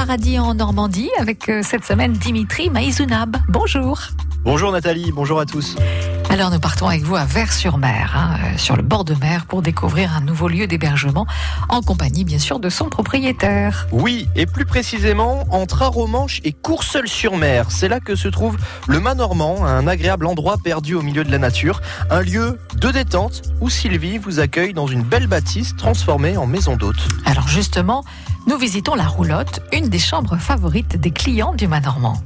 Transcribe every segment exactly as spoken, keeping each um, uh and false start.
paradis en Normandie avec euh, cette semaine Dimitri Maïzounab. Bonjour. Bonjour Nathalie, bonjour à tous. Alors nous partons avec vous à Vers-sur-Mer, hein, euh, sur le bord de mer, pour découvrir un nouveau lieu d'hébergement en compagnie bien sûr de son propriétaire. Oui, et plus précisément entre Aromanches et Courseulles-sur-Mer. C'est là que se trouve le Manormand, un agréable endroit perdu au milieu de la nature. Un lieu de détente où Sylvie vous accueille dans une belle bâtisse transformée en maison d'hôte. Alors justement, nous visitons la roulotte, une des chambres favorites des clients du Manormand.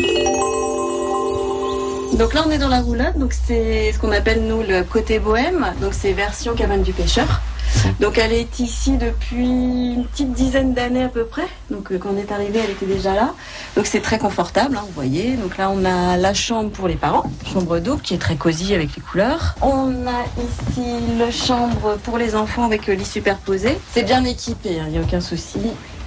Donc là on est dans la roulotte, donc c'est ce qu'on appelle nous le côté bohème, donc c'est version cabane du pêcheur. Donc elle est ici depuis une petite dizaine d'années à peu près, donc quand on est arrivé elle était déjà là, donc c'est très confortable, hein, vous voyez. Donc là on a la chambre pour les parents, chambre double qui est très cosy avec les couleurs. On a ici la chambre pour les enfants avec le lit superposé, c'est bien équipé, il hein, n'y a aucun souci.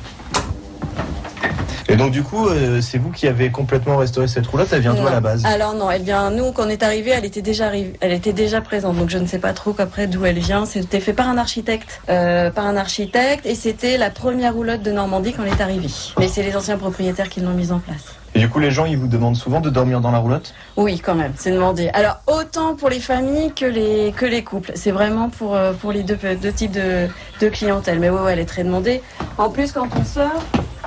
Et donc du coup, euh, c'est vous qui avez complètement restauré cette roulotte, elle vient d'où à la base? Alors non, elle vient, nous quand on est arrivé, elle était déjà arrivée, elle était déjà présente, donc je ne sais pas trop qu'après d'où elle vient. C'était fait par un architecte, euh, par un architecte, et c'était la première roulotte de Normandie quand on est arrivé. Mais c'est les anciens propriétaires qui l'ont mise en place. Et du coup, les gens, ils vous demandent souvent de dormir dans la roulotte? Oui, quand même, c'est demandé. Alors autant pour les familles que les que les couples. C'est vraiment pour euh, pour les deux deux types de de clientèle. Mais ouais, ouais, elle est très demandée. En plus, quand on sort,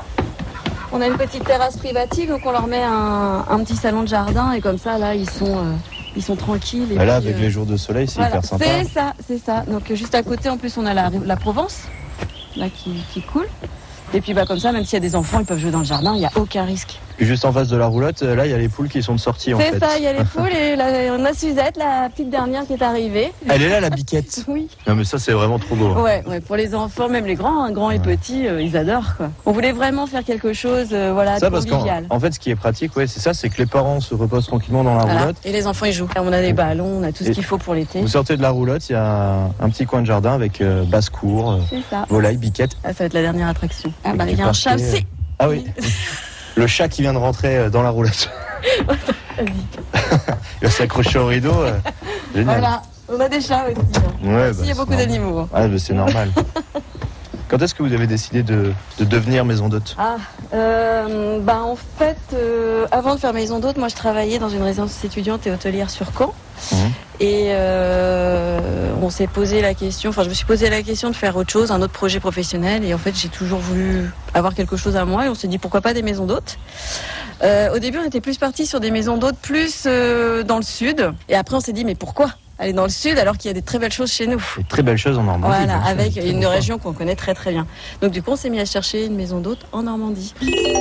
on a une petite terrasse privative, donc on leur met un, un petit salon de jardin et comme ça, là, ils sont, euh, ils sont tranquilles. Et bah là, puis, avec euh, les jours de soleil, c'est voilà, hyper sympa. C'est ça, c'est ça. Donc juste à côté, en plus, on a la, la Provence, là, qui, qui coule. Et puis bah comme ça, même s'il y a des enfants, ils peuvent jouer dans le jardin, il n'y a aucun risque. Et juste en face de la roulotte, là, il y a les poules qui sont de sortie en fait. C'est ça, il y a les poules et là, on a Suzette, la petite dernière qui est arrivée. Elle est là, la biquette. Oui. Non mais ça, c'est vraiment trop beau. Ouais, ouais, pour les enfants, même les grands, hein, grands et Ouais. petits, euh, ils adorent quoi. On voulait vraiment faire quelque chose, euh, voilà, Ça de parce qu'en convivial. en fait, ce qui est pratique, ouais, c'est ça, c'est que les parents se reposent tranquillement dans la Voilà. roulotte. Et les enfants ils jouent. On a des ballons, on a tout ce Et qu'il faut pour l'été. Vous sortez de la roulotte, il y a un petit coin de jardin avec euh, basse-cour, euh, C'est ça. volaille, biquette. Ah, ça va être la dernière attraction. Ah Et bah du il y a un chat parquet, aussi. Ah oui. Le chat qui vient de rentrer euh, dans la roulotte. Vas-y. Il va s'accrocher au rideau. euh, Génial. Voilà, on a des chats aussi. hein. Ouais, Aussi, bah, il y a c'est beaucoup normal. d'animaux. hein. Ah, bah, c'est normal. Quand est-ce que vous avez décidé de, de devenir maison d'hôte? Ah, euh, bah en fait, euh, avant de faire maison d'hôte, moi je travaillais dans une résidence étudiante et hôtelière sur Caen. Mhm. Et euh, on s'est posé la question, enfin je me suis posé la question de faire autre chose, un autre projet professionnel. Et en fait j'ai toujours voulu avoir quelque chose à moi et on s'est dit pourquoi pas des maisons d'hôtes. Euh, au début on était plus partis sur des maisons d'hôtes plus euh, dans le sud. Et après on s'est dit mais pourquoi aller dans le sud alors qu'il y a des très belles choses chez nous. Et très belle chose en Normandie. Voilà, bien sûr, avec très une beau région qu'on connaît très très bien. Donc du coup on s'est mis à chercher une maison d'hôte en Normandie.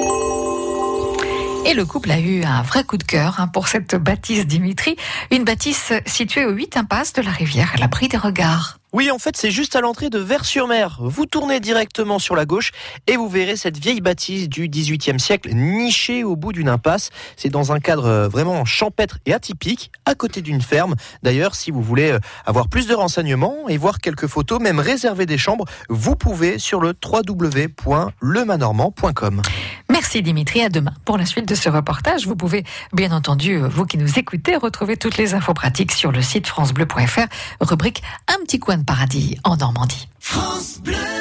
Et le couple a eu un vrai coup de cœur hein, pour cette bâtisse Dimitri, une bâtisse située aux huit impasses de la Rivière, à l'abri des regards. Oui, en fait, c'est juste à l'entrée de Vers-sur-Mer. Vous tournez directement sur la gauche et vous verrez cette vieille bâtisse du dix-huitième siècle nichée au bout d'une impasse. C'est dans un cadre vraiment champêtre et atypique, à côté d'une ferme. D'ailleurs, si vous voulez avoir plus de renseignements et voir quelques photos, même réserver des chambres, vous pouvez sur le w w w point le manormand point com. Merci Dimitri, à demain pour la suite de ce reportage. Vous pouvez, bien entendu, vous qui nous écoutez, retrouver toutes les infos pratiques sur le site francebleu point f r, rubrique Un petit coin de paradis en Normandie. France Bleu.